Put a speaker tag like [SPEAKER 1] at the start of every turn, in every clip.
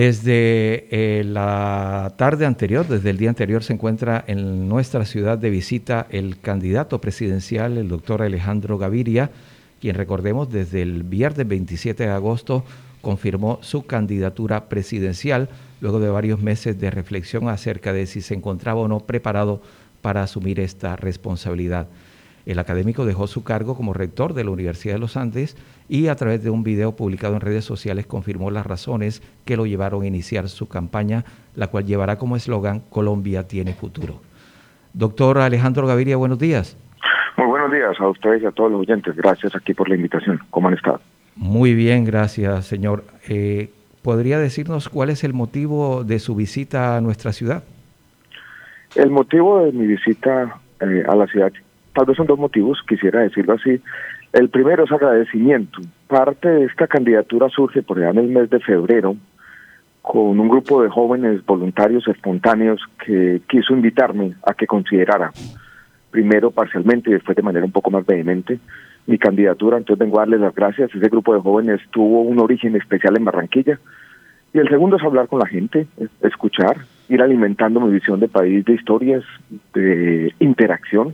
[SPEAKER 1] Desde la tarde anterior, desde el día anterior, se encuentra en nuestra ciudad de visita el candidato presidencial, el doctor Alejandro Gaviria, quien, recordemos, desde el viernes 27 de agosto confirmó su candidatura presidencial luego de varios meses de reflexión acerca de si se encontraba o no preparado para asumir esta responsabilidad. El académico dejó su cargo como rector de la Universidad de los Andes y a través de un video publicado en redes sociales confirmó las razones que lo llevaron a iniciar su campaña, la cual llevará como eslogan Colombia tiene futuro. Doctor Alejandro Gaviria, buenos días.
[SPEAKER 2] Muy buenos días a ustedes y a todos los oyentes. Gracias aquí por la invitación. ¿Cómo han estado?
[SPEAKER 1] Muy bien, gracias, señor. ¿Podría decirnos cuál es el motivo de su visita a nuestra ciudad?
[SPEAKER 2] El motivo de mi visita a la ciudad, tal vez son dos motivos, quisiera decirlo así. El primero es agradecimiento. Parte de esta candidatura surge por allá en el mes de febrero con un grupo de jóvenes voluntarios espontáneos que quiso invitarme a que considerara, primero parcialmente y después de manera un poco más vehemente, mi candidatura. Entonces vengo a darles las gracias. Ese grupo de jóvenes tuvo un origen especial en Barranquilla. Y el segundo es hablar con la gente, escuchar, ir alimentando mi visión de país, de historias, de interacción.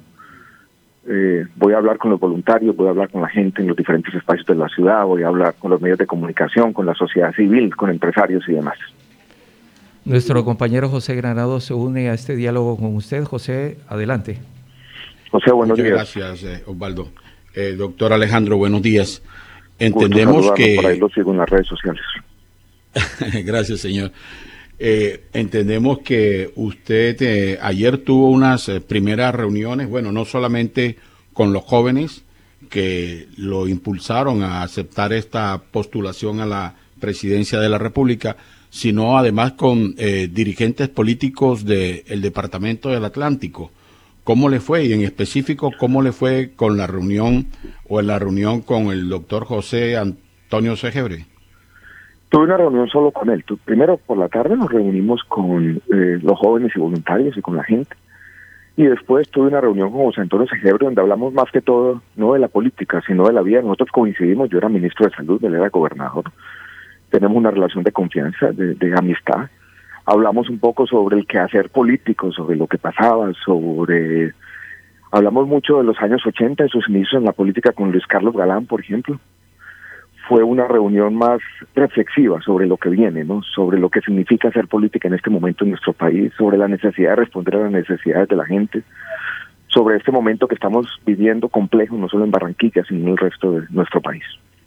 [SPEAKER 2] Voy a hablar con los voluntarios, voy a hablar con la gente en los diferentes espacios de la ciudad, voy a hablar con los medios de comunicación, con la sociedad civil, con empresarios y demás.
[SPEAKER 1] Nuestro compañero José Granado se une a este diálogo con usted. José, adelante.
[SPEAKER 2] José, buenos días.
[SPEAKER 3] Gracias, Osvaldo. Doctor Alejandro, buenos días. Entendemos que...
[SPEAKER 2] Por ahí lo sigo en las redes sociales.
[SPEAKER 3] Gracias, señor. Entendemos que usted ayer tuvo unas primeras reuniones, bueno, no solamente con los jóvenes que lo impulsaron a aceptar esta postulación a la presidencia de la República, sino además con dirigentes políticos del Departamento del Atlántico. ¿Cómo le fue? Y en específico, ¿cómo le fue con la reunión o en la reunión con el doctor José Antonio Segebre?
[SPEAKER 2] Tuve una reunión solo con él. Primero por la tarde nos reunimos con los jóvenes y voluntarios y con la gente. Y después tuve una reunión con José Antonio Segebre donde hablamos más que todo, no de la política, sino de la vida. Nosotros coincidimos, yo era ministro de Salud, él era gobernador. Tenemos una relación de confianza, de amistad. Hablamos un poco sobre el quehacer político, sobre lo que pasaba, hablamos mucho de los años 80 y sus inicios en la política con Luis Carlos Galán, por ejemplo. Fue una reunión más reflexiva sobre lo que viene, ¿no? Sobre lo que significa hacer política en este momento en nuestro país, sobre la necesidad de responder a las necesidades de la gente, sobre este momento que estamos viviendo complejo, no solo en Barranquilla, sino en el resto de nuestro país.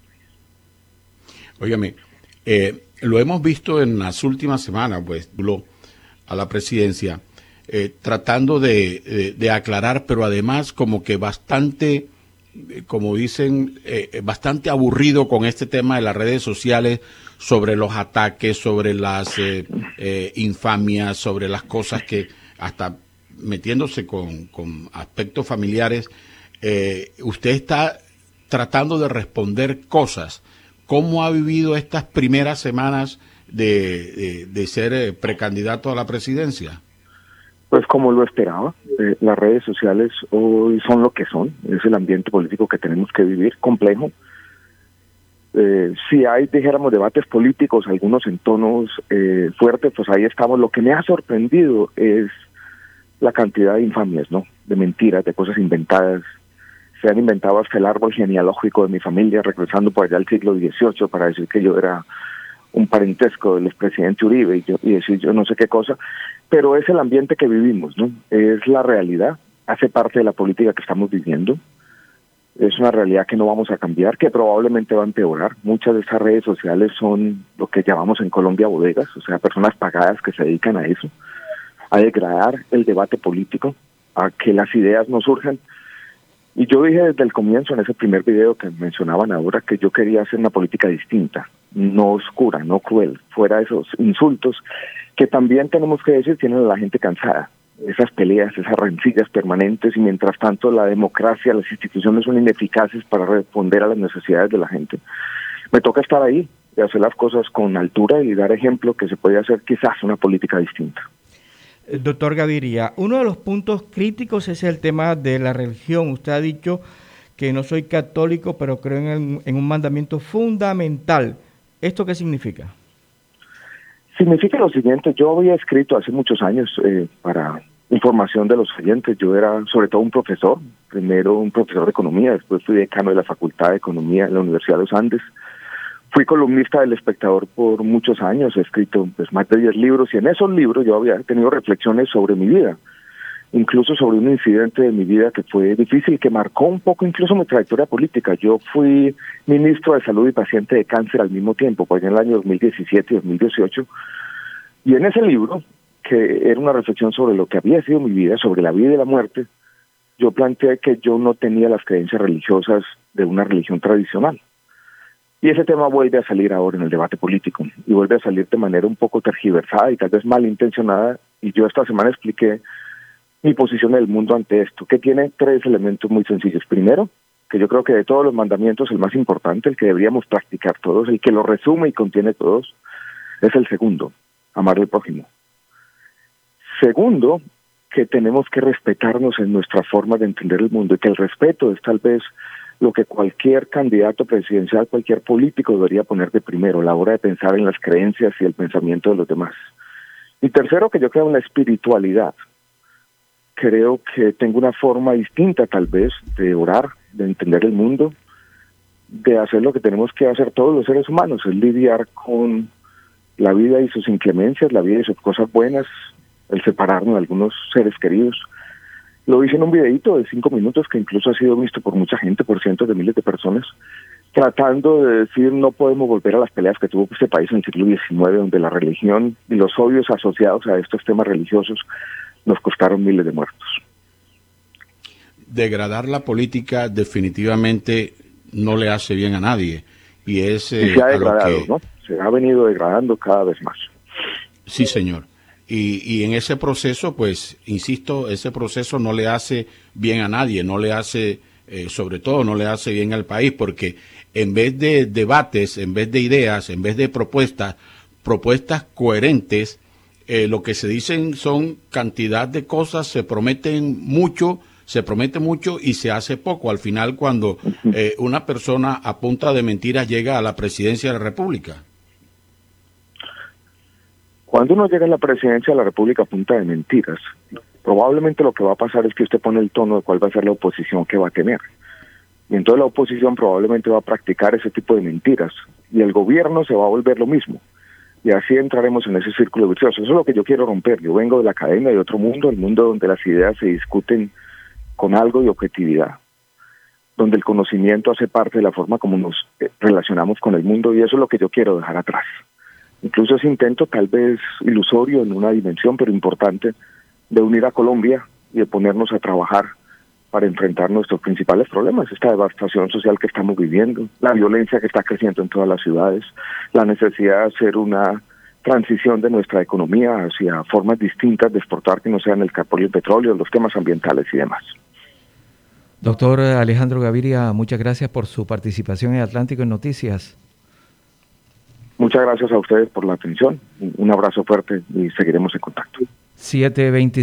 [SPEAKER 3] Óigame, lo hemos visto en las últimas semanas, pues, a la presidencia, tratando de aclarar, pero además como que bastante, como dicen, bastante aburrido con este tema de las redes sociales, sobre los ataques, sobre las infamias, sobre las cosas que hasta metiéndose con aspectos familiares. Usted está tratando de responder cosas. ¿Cómo ha vivido estas primeras semanas de ser precandidato a la presidencia?
[SPEAKER 2] Pues como lo esperaba, las redes sociales hoy son lo que son, es el ambiente político que tenemos que vivir, complejo. Si hay, dijéramos, debates políticos, algunos en tonos fuertes, pues ahí estamos. Lo que me ha sorprendido es la cantidad de infamias, ¿no? De mentiras, de cosas inventadas. Se han inventado hasta el árbol genealógico de mi familia, regresando por allá al siglo XVIII, para decir que yo era un parentesco del expresidente Uribe y decir yo no sé qué cosa, pero es el ambiente que vivimos, ¿no? Es la realidad, hace parte de la política que estamos viviendo, es una realidad que no vamos a cambiar, que probablemente va a empeorar. Muchas de esas redes sociales son lo que llamamos en Colombia bodegas, o sea, personas pagadas que se dedican a eso, a degradar el debate político, a que las ideas no surjan. Y yo dije desde el comienzo, en ese primer video que mencionaban ahora, que yo quería hacer una política distinta, no oscura, no cruel, fuera de esos insultos que también tenemos que decir tienen a la gente cansada, esas peleas, esas rencillas permanentes, y mientras tanto la democracia, las instituciones son ineficaces para responder a las necesidades de la gente. Me toca estar ahí y hacer las cosas con altura y dar ejemplo que se puede hacer quizás una política distinta.
[SPEAKER 4] Doctor Gaviria, uno de los puntos críticos es el tema de la religión. Usted ha dicho que no soy católico, pero creo en un mandamiento fundamental. ¿Esto qué significa?
[SPEAKER 2] Significa lo siguiente: yo había escrito hace muchos años para información de los oyentes. Yo era sobre todo un profesor, primero un profesor de economía, después fui decano de la Facultad de Economía en la Universidad de los Andes. Fui columnista del Espectador por muchos años, he escrito pues más de 10 libros, y en esos libros yo había tenido reflexiones sobre mi vida, incluso sobre un incidente de mi vida que fue difícil, que marcó un poco incluso mi trayectoria política. Yo fui ministro de Salud y paciente de cáncer al mismo tiempo, pues en el año 2017 y 2018, y en ese libro, que era una reflexión sobre lo que había sido mi vida, sobre la vida y la muerte, yo planteé que yo no tenía las creencias religiosas de una religión tradicional. Y ese tema vuelve a salir ahora en el debate político, y vuelve a salir de manera un poco tergiversada y tal vez malintencionada, y yo esta semana expliqué mi posición en el mundo ante esto, que tiene 3 elementos muy sencillos. Primero, que yo creo que de todos los mandamientos el más importante, el que deberíamos practicar todos, el que lo resume y contiene todos, es el segundo: amar al prójimo. Segundo, que tenemos que respetarnos en nuestra forma de entender el mundo, y que el respeto es tal vez lo que cualquier candidato presidencial, cualquier político debería poner de primero a la hora de pensar en las creencias y el pensamiento de los demás. Y tercero, que yo creo en la espiritualidad. Creo que tengo una forma distinta tal vez de orar, de entender el mundo, de hacer lo que tenemos que hacer todos los seres humanos, es lidiar con la vida y sus inclemencias, la vida y sus cosas buenas, el separarnos de algunos seres queridos. Lo hice en un videíto de 5 minutos que incluso ha sido visto por mucha gente, por cientos de miles de personas, tratando de decir no podemos volver a las peleas que tuvo este país en el siglo XIX, donde la religión y los odios asociados a estos temas religiosos nos costaron miles de muertos.
[SPEAKER 3] Degradar la política definitivamente no le hace bien a nadie. Y es
[SPEAKER 2] se ha degradado, ¿no? Se ha venido degradando cada vez más.
[SPEAKER 3] Sí, señor. Y en ese proceso, pues, insisto, ese proceso no le hace bien a nadie, no le hace, sobre todo, no le hace bien al país, porque en vez de debates, en vez de ideas, en vez de propuestas coherentes, lo que se dicen son cantidad de cosas, se promete mucho y se hace poco. Al final, cuando una persona a punta de mentiras llega a la presidencia de la República.
[SPEAKER 2] Cuando uno llega a la presidencia de la República a punta de mentiras, probablemente lo que va a pasar es que usted pone el tono de cuál va a ser la oposición que va a tener. Y entonces la oposición probablemente va a practicar ese tipo de mentiras, y el gobierno se va a volver lo mismo. Y así entraremos en ese círculo vicioso. Eso es lo que yo quiero romper. Yo vengo de la academia, de otro mundo, el mundo donde las ideas se discuten con algo de objetividad, donde el conocimiento hace parte de la forma como nos relacionamos con el mundo, y eso es lo que yo quiero dejar atrás. Incluso ese intento, tal vez ilusorio en una dimensión, pero importante, de unir a Colombia y de ponernos a trabajar para enfrentar nuestros principales problemas, esta devastación social que estamos viviendo, la violencia que está creciendo en todas las ciudades, la necesidad de hacer una transición de nuestra economía hacia formas distintas de exportar que no sean el carbón y el petróleo, los temas ambientales y demás.
[SPEAKER 1] Doctor Alejandro Gaviria, muchas gracias por su participación en Atlántico en Noticias.
[SPEAKER 2] Muchas gracias a ustedes por la atención, un abrazo fuerte y seguiremos en contacto.
[SPEAKER 1] 7:25